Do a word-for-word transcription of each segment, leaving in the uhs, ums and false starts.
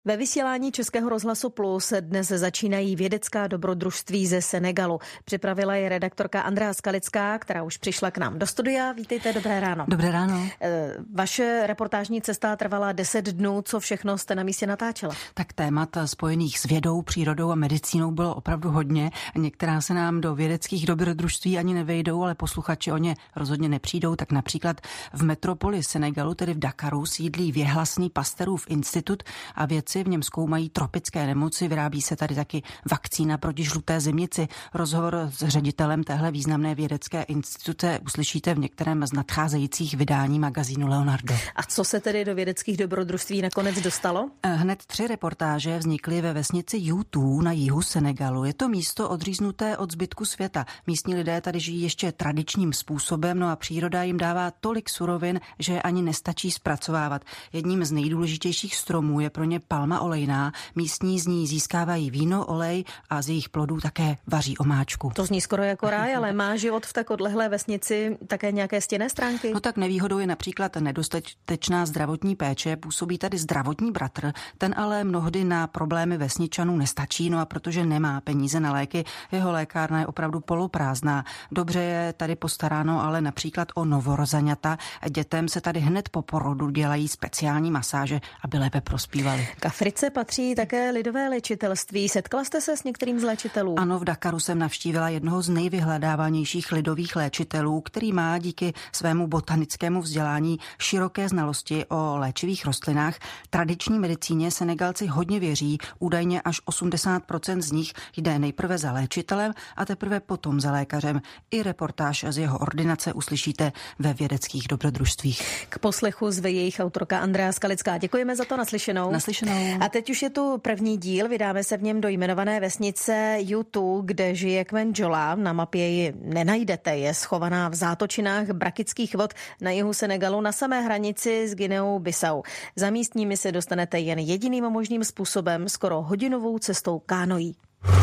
Ve vysílání Českého rozhlasu Plus dnes začínají vědecká dobrodružství ze Senegalu. Připravila je redaktorka Andrea Skalická, která už přišla k nám do studia. Vítejte, dobré ráno. Dobré ráno. Vaše reportážní cesta trvala deset dnů. Co všechno jste na místě natáčela? Tak témat spojených s vědou, přírodou a medicínou bylo opravdu hodně. Některá se nám do vědeckých dobrodružství ani nevejdou, ale posluchači o ně rozhodně nepřijdou. Tak například v metropoli Senegalu, tedy v Dakaru, sídlí věhlasný Pasteurův institut a vědci v něm zkoumají tropické nemoci. Vyrábí se tady taky vakcína proti žluté zimnici. Rozhovor s ředitelem téhle významné vědecké instituce uslyšíte v některém z nadcházejících vydání magazínu Leonardo. A co se tedy do vědeckých dobrodružství nakonec dostalo? Hned tři reportáže vznikly ve vesnici Youtou na jihu Senegalu. Je to místo odříznuté od zbytku světa. Místní lidé tady žijí ještě tradičním způsobem, no a příroda jim dává tolik surovin, že ani nestačí zpracovávat. Jedním z nejdůležitějších stromů je pro ně palma olejná. Místní z ní získávají víno, olej a z jejich plodů také vaří omáčku. To zní skoro jako ráj, ale má život v tak odlehlé vesnici také nějaké stinné stránky? No tak nevýhodou je například nedostatečná zdravotní péče. Působí tady zdravotní bratr, ten ale mnohdy na problémy vesničanů nestačí, no a protože nemá peníze na léky, jeho lékárna je opravdu poloprázdná. Dobře je tady postaráno ale například o novorozaňata. Dětem se tady hned po porodu dělají speciální masáže, aby lépe prospívali. K Africe patří také lidové léčitelství. Setkala jste se s některým z léčitelů? Ano, v Dakaru jsem navštívila jednoho z nejvyhledávanějších lidových léčitelů, který má díky svému botanickému vzdělání široké znalosti o léčivých rostlinách. Tradiční medicíně Senegalci hodně věří, údajně až osmdesát procent z nich jde nejprve za léčitelem a teprve potom za lékařem. I reportáž z jeho ordinace uslyšíte ve vědeckých dobrodružstvích. K poslechu zve jejich autorka Andrea Skalická. Děkujeme za to, naslyšenou. Naslyšenou. A teď už je tu první díl, vydáme se v něm do jmenované vesnice Youtou, kde žije kmen Jola. Na mapě ji nenajdete, je schovaná v zátočinách brakických vod na jihu Senegalu na samé hranici s Guineou Bissau. Za místními se dostanete jen jediným možným způsobem, skoro hodinovou cestou kánoí.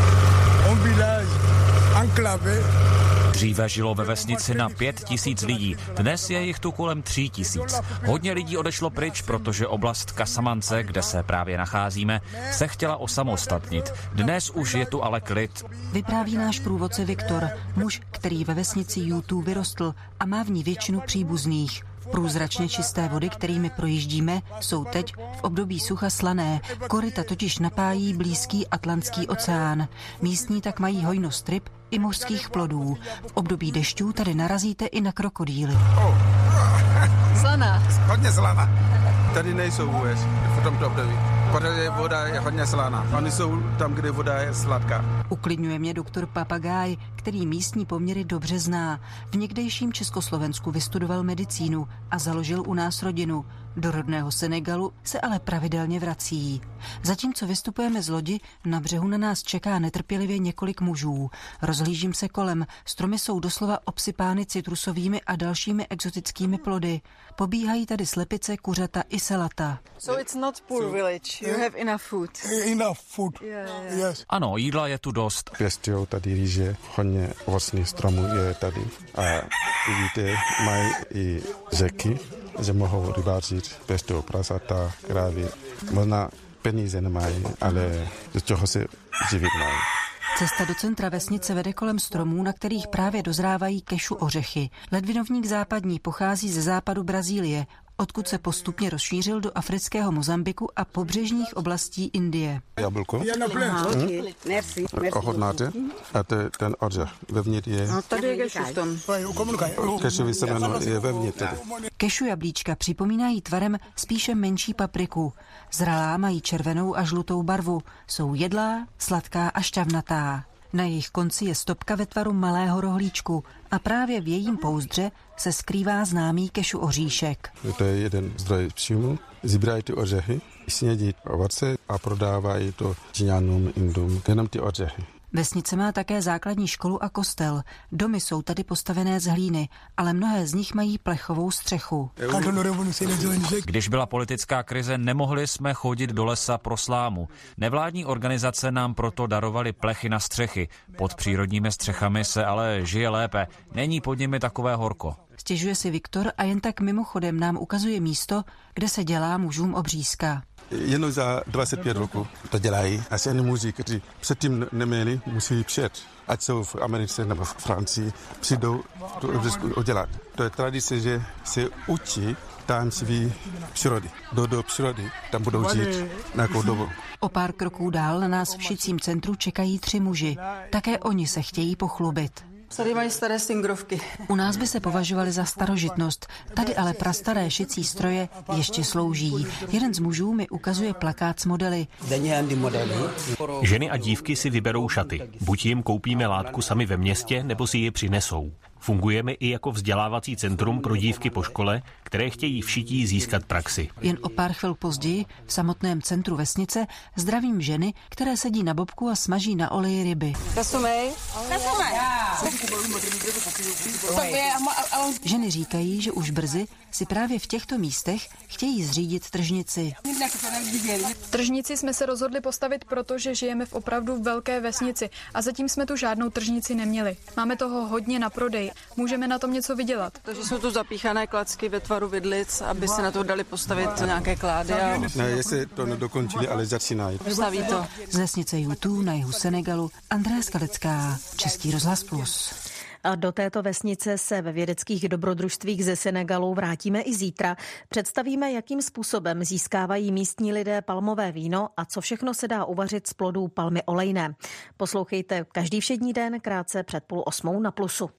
Dříve žilo ve vesnici na pět tisíc lidí, dnes je jich tu kolem tří tisíc. Hodně lidí odešlo pryč, protože oblast Casamance, kde se právě nacházíme, se chtěla osamostatnit. Dnes už je tu ale klid. Vypráví náš průvodce Viktor, muž, který ve vesnici Youtou vyrostl a má v ní většinu příbuzných. Průzračně čisté vody, kterými projíždíme, jsou teď v období sucha slané. Koryta totiž napájí blízký Atlantský oceán. Místní tak mají hojnost ryb i mořských plodů. V období dešťů tady narazíte i na krokodýly. Slaná. Hodně slaná. Tady nejsou vůbec v tomto období, protože voda je hodně slaná. Oni jsou tam, kde voda je sladká. Uklidňuje mě doktor Papagáj, který místní poměry dobře zná. V někdejším Československu vystudoval medicínu a založil u nás rodinu. Do rodného Senegalu se ale pravidelně vrací. Zatímco vystupujeme z lodi, na břehu na nás čeká netrpělivě několik mužů. Rozhlížím se kolem, stromy jsou doslova obsypány citrusovými a dalšími exotickými plody. Pobíhají tady slepice, kuřata i selata. So it's not poor village. You have enough food. Enough food. Yeah, yeah. Yes. Ano, jídla je tu dost. Pěstují tady rýže, hodně ovocných stromů je tady. A vidíte, mají i řeky, že mohou rybářit, pěstují prasata, krávy. Možná peníze nemají, ale z čeho se živit mají. Cesta do centra vesnice vede kolem stromů, na kterých právě dozrávají kešu ořechy. Ledvinovník západní pochází ze západu Brazílie, odkud se postupně rozšířil do afrického Mozambiku a pobřežních oblastí Indie. Jablko? Aha, okay. Merci. Merci. Ochotnáte? A to je ten ořech. Vevnitř je... No, tady je kešu v tom. Kešový semeno je vevnitř. Kešu jablíčka připomínají tvarem spíše menší papriku. Zralá mají červenou a žlutou barvu. Jsou jedlá, sladká a šťavnatá. Na jejich konci je stopka ve tvaru malého rohlíčku a právě v jejím pouzdře se skrývá známý kešu oříšek. To je jeden zdroj příjmu. Zíbrají ty ořechy, snědí ovoce a prodávají to Číňanům, Indům, jenom ty ořechy. Vesnice má také základní školu a kostel. Domy jsou tady postavené z hlíny, ale mnohé z nich mají plechovou střechu. Když byla politická krize, nemohli jsme chodit do lesa pro slámu. Nevládní organizace nám proto darovaly plechy na střechy. Pod přírodními střechami se ale žije lépe. Není pod nimi takové horko. Stěžuje si Viktor a jen tak mimochodem nám ukazuje místo, kde se dělá mužům obřízka. jenom za dvacet pět roku to dělají. A ženy muži, kteří předtím neměli, musí přijet. Ať jsou v Americe nebo v Francii, přijdou to udělat. To je tradice, že se učí tajemství přírody. Do, do přírody tam budou žít nějakou dobu. O pár kroků dál na nás v šicím centru čekají tři muži. Také oni se chtějí pochlubit. Tady mají staré singrovky. U nás by se považovali za starožitnost, tady ale prastaré šicí stroje ještě slouží. Jeden z mužů mi ukazuje plakát s modely. Ženy a dívky si vyberou šaty. Buď jim koupíme látku sami ve městě, nebo si ji přinesou. Fungujeme i jako vzdělávací centrum pro dívky po škole, které chtějí v šití získat praxi. Jen o pár chvil později v samotném centru vesnice zdravím ženy, které sedí na bobku a smaží na oleji ryby. Ženy říkají, že už brzy si právě v těchto místech chtějí zřídit tržnici. Tržnici jsme se rozhodli postavit, protože žijeme v opravdu velké vesnici a zatím jsme tu žádnou tržnici neměli. Máme toho hodně na prodej. Můžeme na tom něco vydělat. Takže jsou tu zapíchané klacky ve tvaru vidlic, aby se na to dali postavit nějaké klády. A... Ne, jestli to nedokončili, ale začínají. Staví to. Z vesnice Jutu na jihu Senegalu Andrá Skalická, Český rozhlas Plus. A do této vesnice se ve vědeckých dobrodružstvích ze Senegalu vrátíme i zítra. Představíme, jakým způsobem získávají místní lidé palmové víno a co všechno se dá uvařit z plodů palmy olejné. Poslouchejte každý všední den krátce před půl osmou na Plusu.